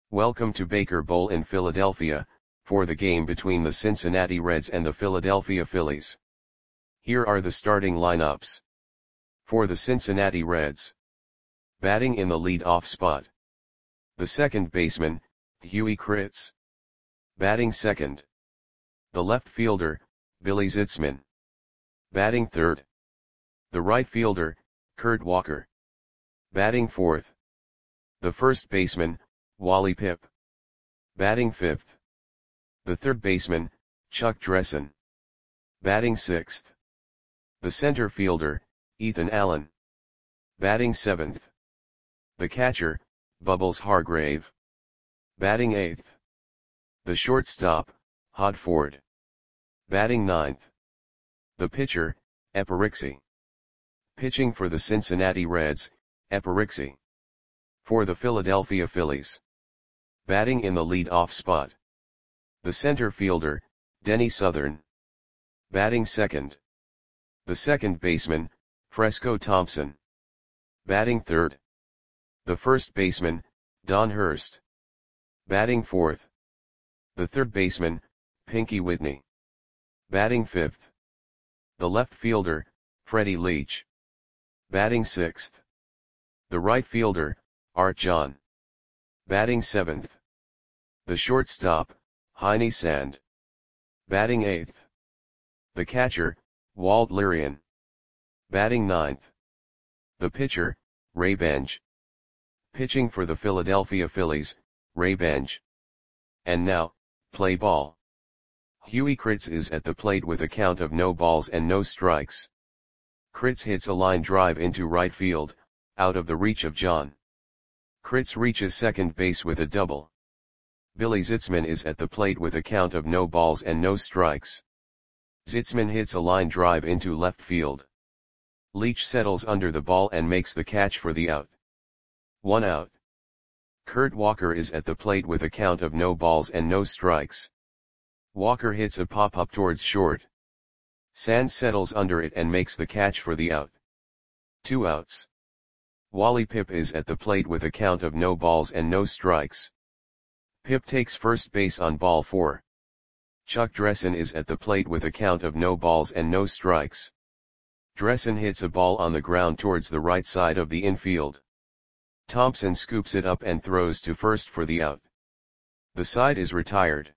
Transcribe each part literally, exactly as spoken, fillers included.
Welcome to Baker Bowl in Philadelphia, for the game between the Cincinnati Reds and the Philadelphia Phillies. Here are the starting lineups. For the Cincinnati Reds. Batting in the lead-off spot. The second baseman, Huey Kritz. Batting second. The left fielder, Billy Zitzman. Batting third. The right fielder, Kurt Walker. Batting fourth. The first baseman, Wally Pipp. Batting fifth. The third baseman, Chuck Dressen. Batting sixth. The center fielder, Ethan Allen. Batting seventh. The catcher, Bubbles Hargrave. Batting eighth. The shortstop, Hod Ford. Batting ninth. The pitcher, Epirixi. Pitching for the Cincinnati Reds, Epirixi. For the Philadelphia Phillies. Batting in the lead-off spot. The center fielder, Denny Southern. Batting second. The second baseman, Fresco Thompson. Batting third. The first baseman, Don Hurst. Batting fourth. The third baseman, Pinky Whitney. Batting fifth. The left fielder, Freddie Leach. Batting sixth. The right fielder, Art John. Batting seventh. The shortstop, Heine Sand. Batting eighth. The catcher, Walt Lirian. Batting ninth. The pitcher, Ray Benj. Pitching for the Philadelphia Phillies, Ray Benj. And now, play ball. Huey Kritz is at the plate with a count of no balls and no strikes. Kritz hits a line drive into right field, out of the reach of John. Kritz reaches second base with a double. Billy Zitzman is at the plate with a count of no balls and no strikes. Zitzman hits a line drive into left field. Leach settles under the ball and makes the catch for the out. One out. Kurt Walker is at the plate with a count of no balls and no strikes. Walker hits a pop-up towards short. Sand settles under it and makes the catch for the out. Two outs. Wally Pipp is at the plate with a count of no balls and no strikes. Pipp takes first base on ball four. Chuck Dressen is at the plate with a count of no balls and no strikes. Dressen hits a ball on the ground towards the right side of the infield. Thompson scoops it up and throws to first for the out. The side is retired.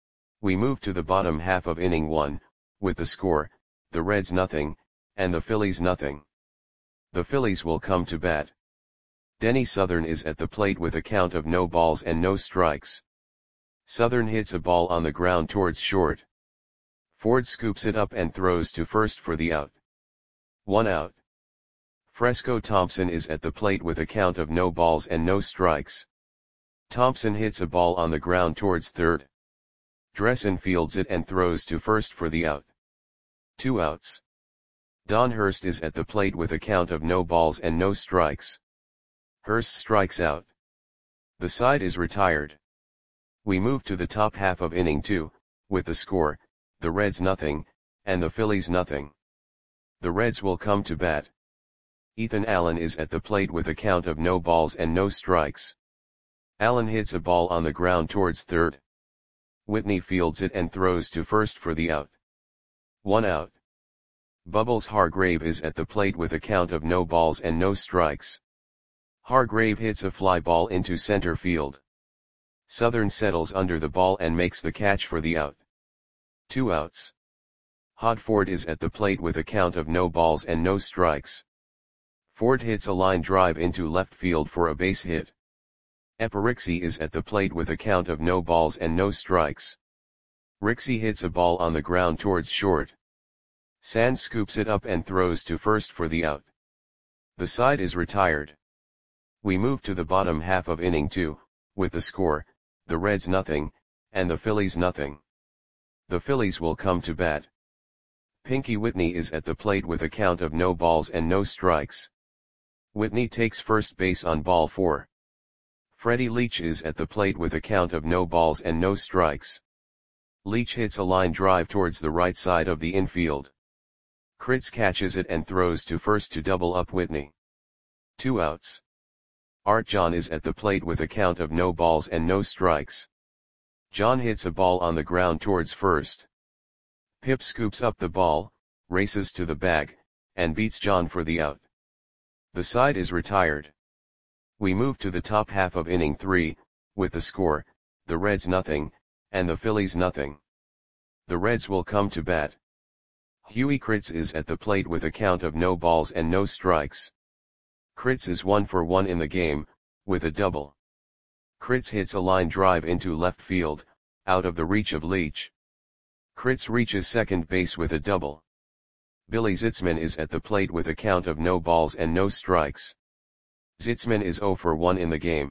We move to the bottom half of inning one, with the score, the Reds nothing, and the Phillies nothing. The Phillies will come to bat. Denny Southern is at the plate with a count of no balls and no strikes. Southern hits a ball on the ground towards short. Ford scoops it up and throws to first for the out. One out. Fresco Thompson is at the plate with a count of no balls and no strikes. Thompson hits a ball on the ground towards third. Dressen fields it and throws to first for the out. Two outs. Don Hurst is at the plate with a count of no balls and no strikes. Hurst strikes out. The side is retired. We move to the top half of inning two, with the score, the Reds nothing, and the Phillies nothing. The Reds will come to bat. Ethan Allen is at the plate with a count of no balls and no strikes. Allen hits a ball on the ground towards third. Whitney fields it and throws to first for the out. One out. Bubbles Hargrave is at the plate with a count of no balls and no strikes. Hargrave hits a fly ball into center field. Southern settles under the ball and makes the catch for the out. Two outs. Hod Ford is at the plate with a count of no balls and no strikes. Ford hits a line drive into left field for a base hit. Epirixi is at the plate with a count of no balls and no strikes. Rixey hits a ball on the ground towards short. Sand scoops it up and throws to first for the out. The side is retired. We move to the bottom half of inning two, with the score, the Reds nothing, and the Phillies nothing. The Phillies will come to bat. Pinky Whitney is at the plate with a count of no balls and no strikes. Whitney takes first base on ball four. Freddie Leach is at the plate with a count of no balls and no strikes. Leach hits a line drive towards the right side of the infield. Kritz catches it and throws to first to double up Whitney. Two outs. Art John is at the plate with a count of no balls and no strikes. John hits a ball on the ground towards first. Pip scoops up the ball, races to the bag, and beats John for the out. The side is retired. We move to the top half of inning three, with the score, the Reds nothing, and the Phillies nothing. The Reds will come to bat. Huey Kritz is at the plate with a count of no balls and no strikes. Kritz is one for one in the game, with a double. Kritz hits a line drive into left field, out of the reach of Leach. Kritz reaches second base with a double. Billy Zitzman is at the plate with a count of no balls and no strikes. Zitzman is zero for one in the game.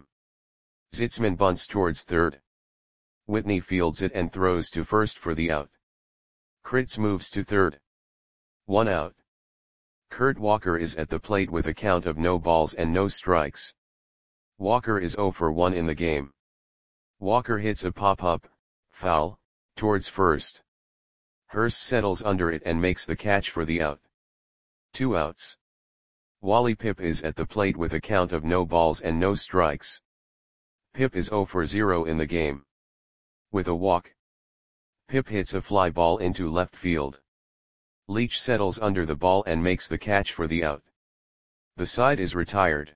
Zitzman bunts towards third. Whitney fields it and throws to first for the out. Kritz moves to third. One out. Kurt Walker is at the plate with a count of no balls and no strikes. Walker is zero for one in the game. Walker hits a pop-up, foul, towards first. Hurst settles under it and makes the catch for the out. Two outs. Wally Pipp is at the plate with a count of no balls and no strikes. Pipp is zero for zero in the game. With a walk, Pipp hits a fly ball into left field. Leach settles under the ball and makes the catch for the out. The side is retired.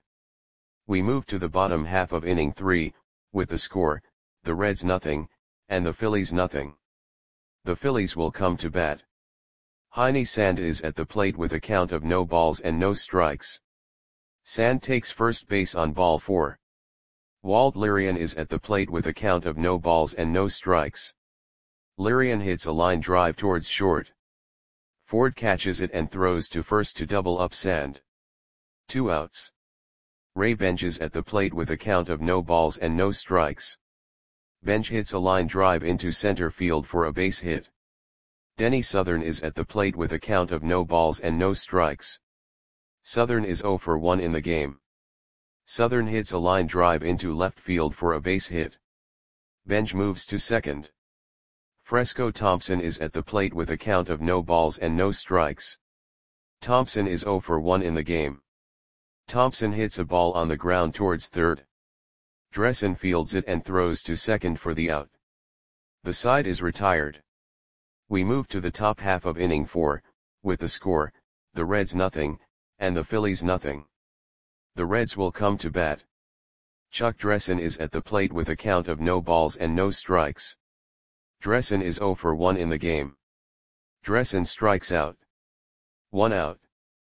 We move to the bottom half of inning three, with the score, the Reds nothing, and the Phillies nothing. The Phillies will come to bat. Heine Sand is at the plate with a count of no balls and no strikes. Sand takes first base on ball four. Walt Lirian is at the plate with a count of no balls and no strikes. Lirian hits a line drive towards short. Ford catches it and throws to first to double up Sand. Two outs. Ray Bench is at the plate with a count of no balls and no strikes. Bench hits a line drive into center field for a base hit. Denny Southern is at the plate with a count of no balls and no strikes. Southern is zero for one in the game. Southern hits a line drive into left field for a base hit. Bench moves to second. Fresco Thompson is at the plate with a count of no balls and no strikes. Thompson is zero for one in the game. Thompson hits a ball on the ground towards third. Dressen fields it and throws to second for the out. The side is retired. We move to the top half of inning four, with the score, the Reds nothing, and the Phillies nothing. The Reds will come to bat. Chuck Dressen is at the plate with a count of no balls and no strikes. Dressen is zero for one in the game. Dressen strikes out. One out.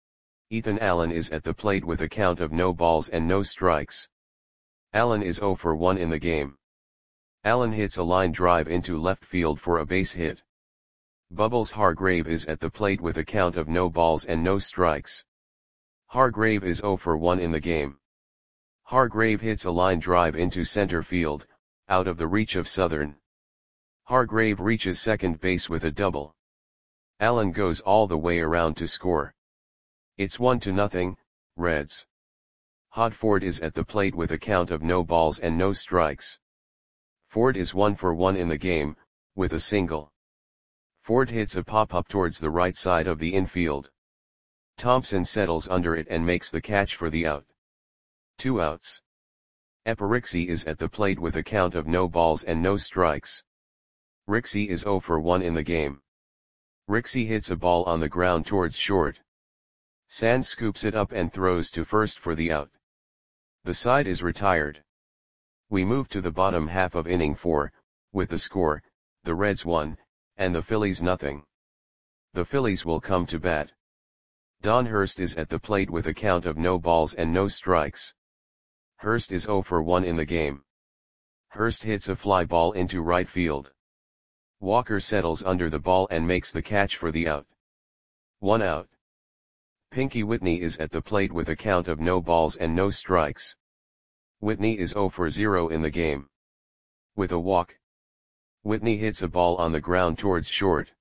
Ethan Allen is at the plate with a count of no balls and no strikes. Allen is zero for one in the game. Allen hits a line drive into left field for a base hit. Bubbles Hargrave is at the plate with a count of no balls and no strikes. Hargrave is zero for one in the game. Hargrave hits a line drive into center field, out of the reach of Southern. Hargrave reaches second base with a double. Allen goes all the way around to score. It's one to nothing, Reds. Hod Ford is at the plate with a count of no balls and no strikes. Ford is one for one in the game, with a single. Ford hits a pop-up towards the right side of the infield. Thompson settles under it and makes the catch for the out. Two outs. Eparixi is at the plate with a count of no balls and no strikes. Rixey is zero for one in the game. Rixey hits a ball on the ground towards short. Sand scoops it up and throws to first for the out. The side is retired. We move to the bottom half of inning four, with the score, the Reds one, and the Phillies nothing. The Phillies will come to bat. Don Hurst is at the plate with a count of no balls and no strikes. Hurst is zero for one in the game. Hurst hits a fly ball into right field. Walker settles under the ball and makes the catch for the out. One out. Pinky Whitney is at the plate with a count of no balls and no strikes. Whitney is zero for zero in the game. With a walk, Whitney hits a ball on the ground towards short.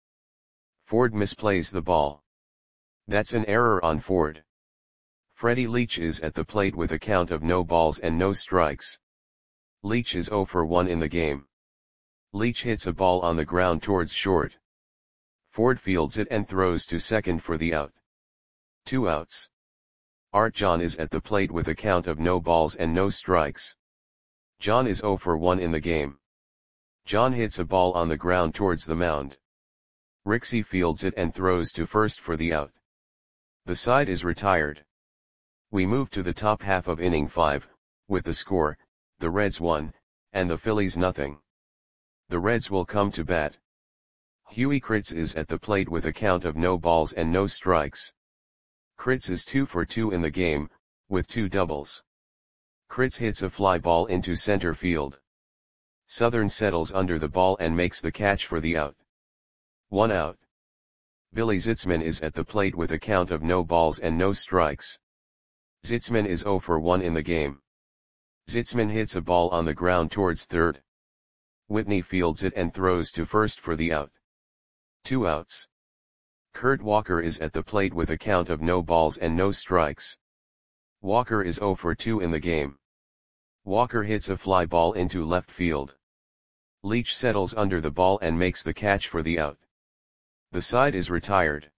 Ford misplays the ball. That's an error on Ford. Freddie Leach is at the plate with a count of no balls and no strikes. Leach is zero for one in the game. Leach hits a ball on the ground towards short. Ford fields it and throws to second for the out. Two outs. Art John is at the plate with a count of no balls and no strikes. John is zero for one in the game. John hits a ball on the ground towards the mound. Rixey fields it and throws to first for the out. The side is retired. We move to the top half of inning five, with the score, the Reds one, and the Phillies nothing. The Reds will come to bat. Huey Kritz is at the plate with a count of no balls and no strikes. Kritz is two for two in the game, with two doubles. Kritz hits a fly ball into center field. Southern settles under the ball and makes the catch for the out. One out. Billy Zitzman is at the plate with a count of no balls and no strikes. Zitzman is zero for one in the game. Zitzman hits a ball on the ground towards third. Whitney fields it and throws to first for the out. Two outs. Kurt Walker is at the plate with a count of no balls and no strikes. Walker is zero for two in the game. Walker hits a fly ball into left field. Leach settles under the ball and makes the catch for the out. The side is retired.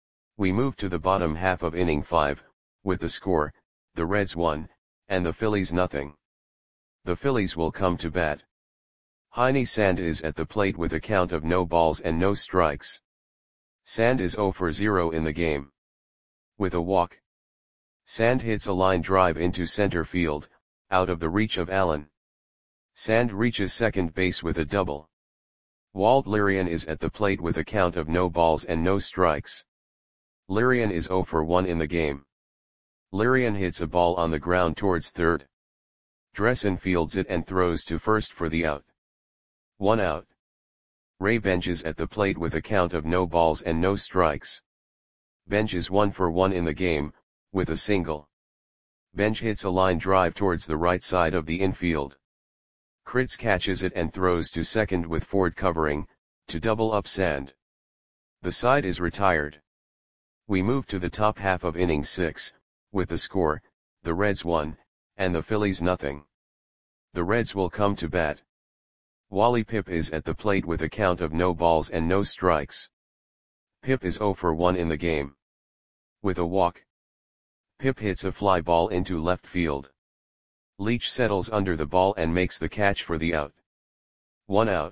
We move to the bottom half of inning five, with the score, the Reds one, and the Phillies nothing. The Phillies will come to bat. Heine Sand is at the plate with a count of no balls and no strikes. Sand is zero for zero in the game. With a walk. Sand hits a line drive into center field, out of the reach of Allen. Sand reaches second base with a double. Walt Lirian is at the plate with a count of no balls and no strikes. Lirian is zero for one in the game. Lirian hits a ball on the ground towards third. Dressen fields it and throws to first for the out. One out. Ray Bench is at the plate with a count of no balls and no strikes. Bench is one for one in the game, with a single. Bench hits a line drive towards the right side of the infield. Kritz catches it and throws to second with Ford covering, to double up Sand. The side is retired. We move to the top half of inning six, with the score, the Reds one, and the Phillies nothing. The Reds will come to bat. Wally Pipp is at the plate with a count of no balls and no strikes. Pipp is zero for one in the game. With a walk. Pipp hits a fly ball into left field. Leach settles under the ball and makes the catch for the out. One out.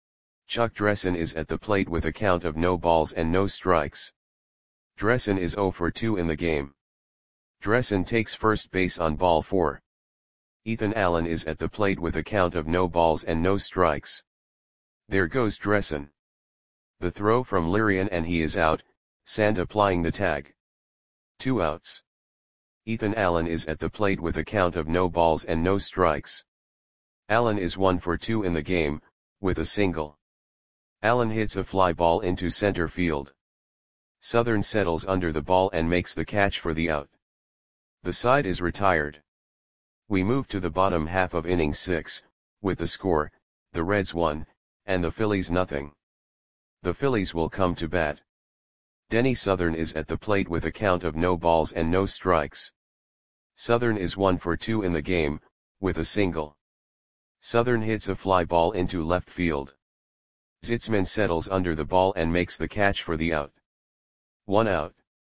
Chuck Dressen is at the plate with a count of no balls and no strikes. Dressen is zero for two in the game. Dressen takes first base on ball four. Ethan Allen is at the plate with a count of no balls and no strikes. There goes Dressen. The throw from Lirian and he is out, Sand applying the tag. Two outs. Ethan Allen is at the plate with a count of no balls and no strikes. Allen is one for two in the game, with a single. Allen hits a fly ball into center field. Southern settles under the ball and makes the catch for the out. The side is retired. We move to the bottom half of inning six, with the score, the Reds one, and the Phillies nothing. The Phillies will come to bat. Denny Southern is at the plate with a count of no balls and no strikes. Southern is one for two in the game, with a single. Southern hits a fly ball into left field. Zitzman settles under the ball and makes the catch for the out. One out.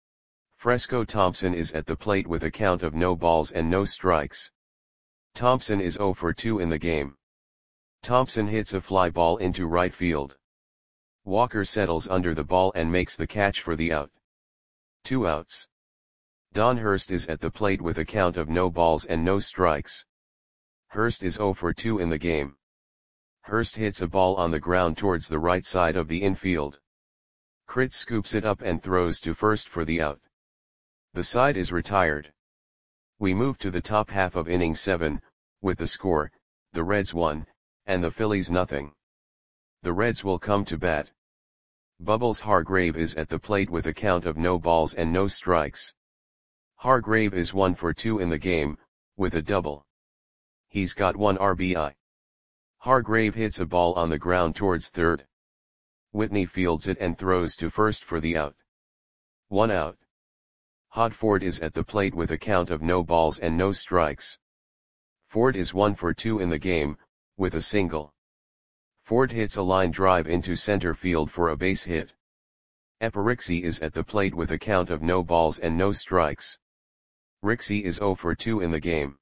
Fresco Thompson is at the plate with a count of no balls and no strikes. Thompson is zero for two in the game. Thompson hits a fly ball into right field. Walker settles under the ball and makes the catch for the out. Two outs. Don Hurst is at the plate with a count of no balls and no strikes. Hurst is zero for two in the game. Hurst hits a ball on the ground towards the right side of the infield. Kritz scoops it up and throws to first for the out. The side is retired. We move to the top half of inning seven, with the score, the Reds one, and the Phillies nothing. The Reds will come to bat. Bubbles Hargrave is at the plate with a count of no balls and no strikes. Hargrave is one for two in the game, with a double. He's got one R B I. Hargrave hits a ball on the ground towards third. Whitney fields it and throws to first for the out. One out. Hod Ford is at the plate with a count of no balls and no strikes. Ford is one for two in the game, with a single. Ford hits a line drive into center field for a base hit. Eparixi is at the plate with a count of no balls and no strikes. Rixey is zero for two in the game.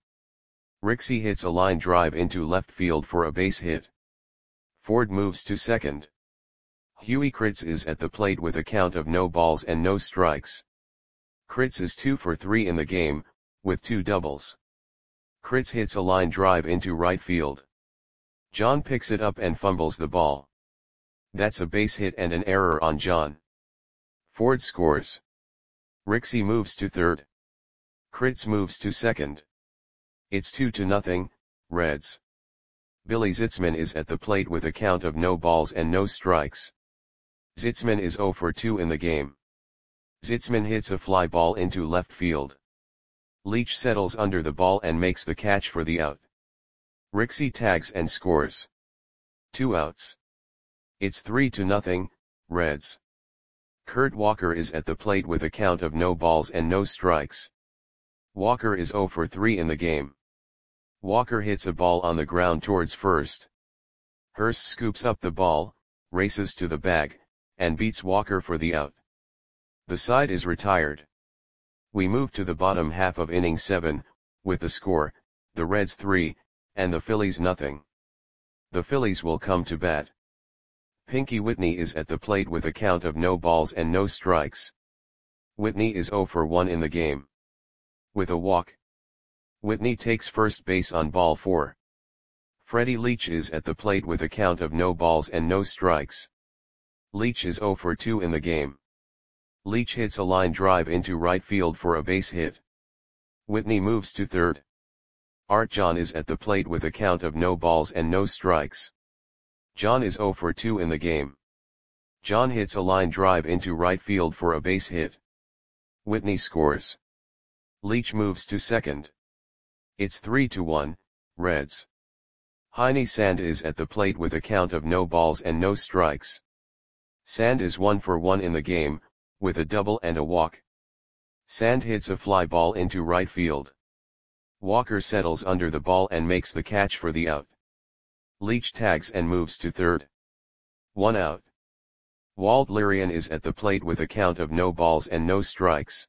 Rixey hits a line drive into left field for a base hit. Ford moves to second. Huey Kritz is at the plate with a count of no balls and no strikes. Kritz is two for three in the game, with two doubles. Kritz hits a line drive into right field. John picks it up and fumbles the ball. That's a base hit and an error on John. Ford scores. Rixey moves to third. Kritz moves to second. It's two to nothing, Reds. Billy Zitzman is at the plate with a count of no balls and no strikes. Zitzman is zero for two in the game. Zitzman hits a fly ball into left field. Leach settles under the ball and makes the catch for the out. Rixey tags and scores. Two outs. It's three to nothing, Reds. Kurt Walker is at the plate with a count of no balls and no strikes. Walker is zero for three in the game. Walker hits a ball on the ground towards first. Hurst scoops up the ball, races to the bag, and beats Walker for the out. The side is retired. We move to the bottom half of inning seven, with the score, the Reds three, and the Phillies nothing. The Phillies will come to bat. Pinky Whitney is at the plate with a count of no balls and no strikes. Whitney is zero for one in the game. With a walk. Whitney takes first base on ball four. Freddie Leach is at the plate with a count of no balls and no strikes. Leach is zero for two in the game. Leach hits a line drive into right field for a base hit. Whitney moves to third. Art John is at the plate with a count of no balls and no strikes. John is zero for two in the game. John hits a line drive into right field for a base hit. Whitney scores. Leach moves to second. It's three to one, Reds. Heine Sand is at the plate with a count of no balls and no strikes. Sand is one for one in the game, with a double and a walk. Sand hits a fly ball into right field. Walker settles under the ball and makes the catch for the out. Leach tags and moves to third. One out. Walt Lirian is at the plate with a count of no balls and no strikes.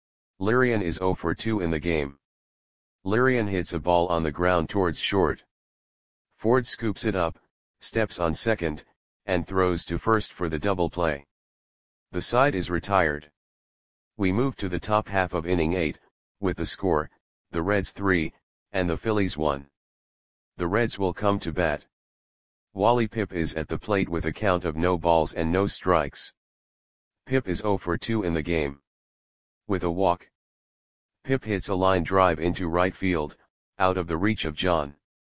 Lirian is zero for two in the game. Lirian hits a ball on the ground towards short. Ford scoops it up, steps on second, and throws to first for the double play. The side is retired. We move to the top half of inning eight, with the score, the Reds three, and the Phillies one. The Reds will come to bat. Wally Pipp is at the plate with a count of no balls and no strikes. Pipp is zero for two in the game. With a walk. Pipp hits a line drive into right field, out of the reach of John.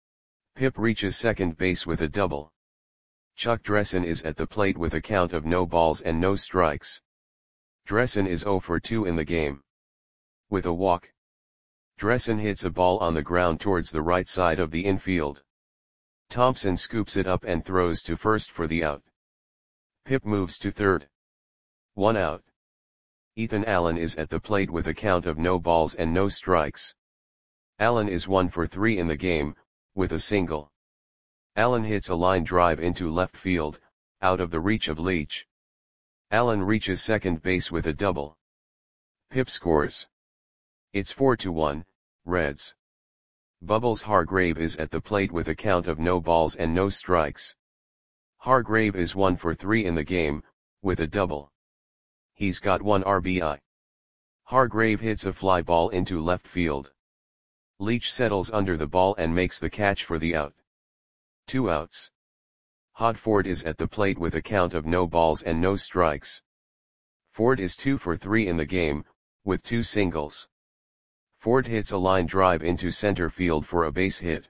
Pipp reaches second base with a double. Chuck Dressen is at the plate with a count of no balls and no strikes. Dressen is zero for two in the game. With a walk. Dressen hits a ball on the ground towards the right side of the infield. Thompson scoops it up and throws to first for the out. Pipp moves to third. One out. Ethan Allen is at the plate with a count of no balls and no strikes. Allen is one for three in the game, with a single. Allen hits a line drive into left field, out of the reach of Leach. Allen reaches second base with a double. Pipp scores. It's four to one, Reds. Bubbles Hargrave is at the plate with a count of no balls and no strikes. Hargrave is one for three in the game, with a double. He's got one R B I. Hargrave hits a fly ball into left field. Leach settles under the ball and makes the catch for the out. Two outs. Hod Ford is at the plate with a count of no balls and no strikes. Ford is two for three in the game, with two singles. Ford hits a line drive into center field for a base hit.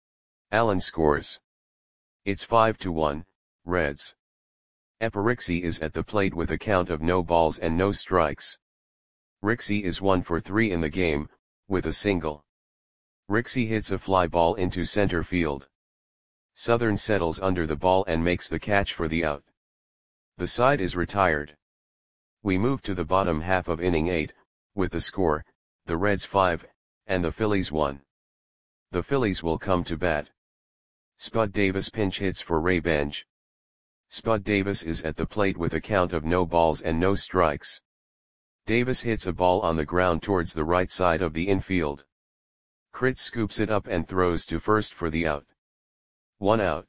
Allen scores. It's five to one, Reds. Epa is at the plate with a count of no balls and no strikes. Rixey is one for three in the game, with a single. Rixey hits a fly ball into center field. Southern settles under the ball and makes the catch for the out. The side is retired. We move to the bottom half of inning eight, with the score, the Reds five, and the Phillies one. The Phillies will come to bat. Spud Davis pinch hits for Ray Benj. Spud Davis is at the plate with a count of no balls and no strikes. Davis hits a ball on the ground towards the right side of the infield. Crit scoops it up and throws to first for the out. One out.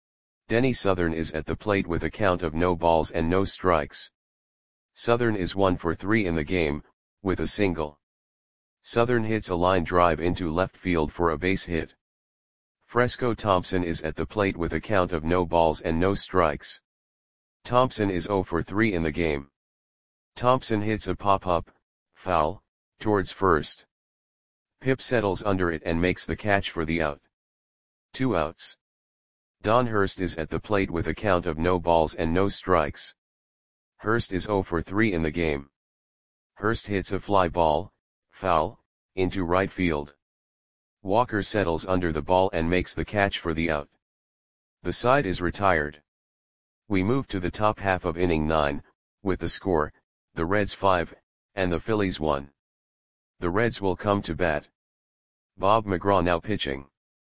Denny Southern is at the plate with a count of no balls and no strikes. Southern is one for three in the game, with a single. Southern hits a line drive into left field for a base hit. Fresco Thompson is at the plate with a count of no balls and no strikes. Thompson is zero for three in the game. Thompson hits a pop-up, foul, towards first. Pip settles under it and makes the catch for the out. Two outs. Don Hurst is at the plate with a count of no balls and no strikes. Hurst is zero for three in the game. Hurst hits a fly ball, foul, into right field. Walker settles under the ball and makes the catch for the out. The side is retired. We move to the top half of inning nine, with the score, the Reds five, and the Phillies one. The Reds will come to bat. Bob McGraw now pitching.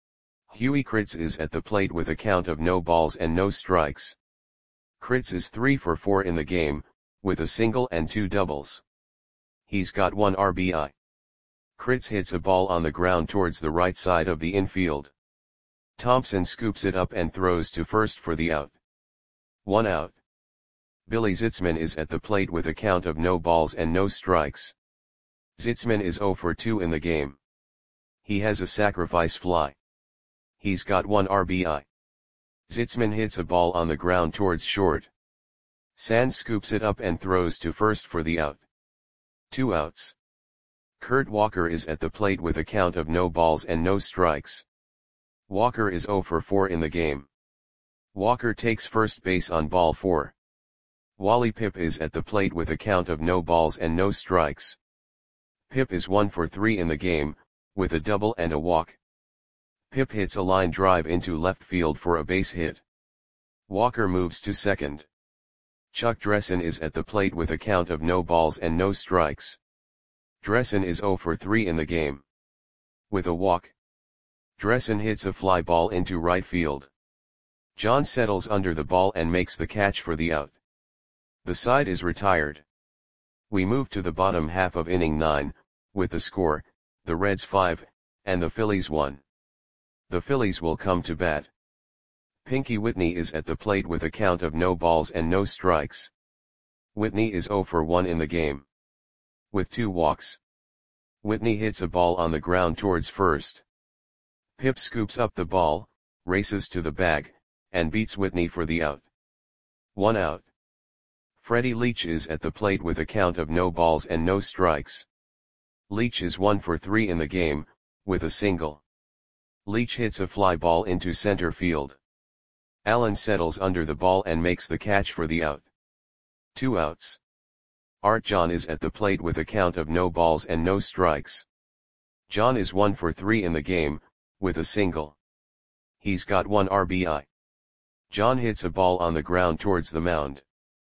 Huey Critz is at the plate with a count of no balls and no strikes. Critz is three for four in the game, with a single and two doubles. He's got one R B I. Critz hits a ball on the ground towards the right side of the infield. Thompson scoops it up and throws to first for the out. One out. Billy Zitzman is at the plate with a count of no balls and no strikes. Zitzman is zero for two in the game. He has a sacrifice fly. He's got one R B I. Zitzman hits a ball on the ground towards short. Sands scoops it up and throws to first for the out. Two outs. Kurt Walker is at the plate with a count of no balls and no strikes. Walker is zero for four in the game. Walker takes first base on ball four. Wally Pipp is at the plate with a count of no balls and no strikes. Pipp is one for three in the game, with a double and a walk. Pipp hits a line drive into left field for a base hit. Walker moves to second. Chuck Dressen is at the plate with a count of no balls and no strikes. Dressen is zero for three in the game. With a walk. Dressen hits a fly ball into right field. John settles under the ball and makes the catch for the out. The side is retired. We move to the bottom half of inning nine, with the score, the Reds five, and the Phillies one. The Phillies will come to bat. Pinky Whitney is at the plate with a count of no balls and no strikes. Whitney is zero for one in the game. With two walks. Whitney hits a ball on the ground towards first. Pipp scoops up the ball, races to the bag, and beats Whitney for the out. One out. Freddie Leach is at the plate with a count of no balls and no strikes. Leach is one for three in the game, with a single. Leach hits a fly ball into center field. Allen settles under the ball and makes the catch for the out. Two outs. Art John is at the plate with a count of no balls and no strikes. John is one for three in the game, with a single. He's got one R B I. John hits a ball on the ground towards the mound.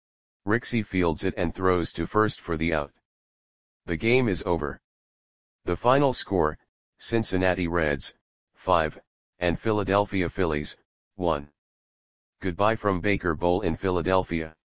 Rixey fields it and throws to first for the out. The game is over. The final score, Cincinnati Reds, five, and Philadelphia Phillies, one. Goodbye from Baker Bowl in Philadelphia.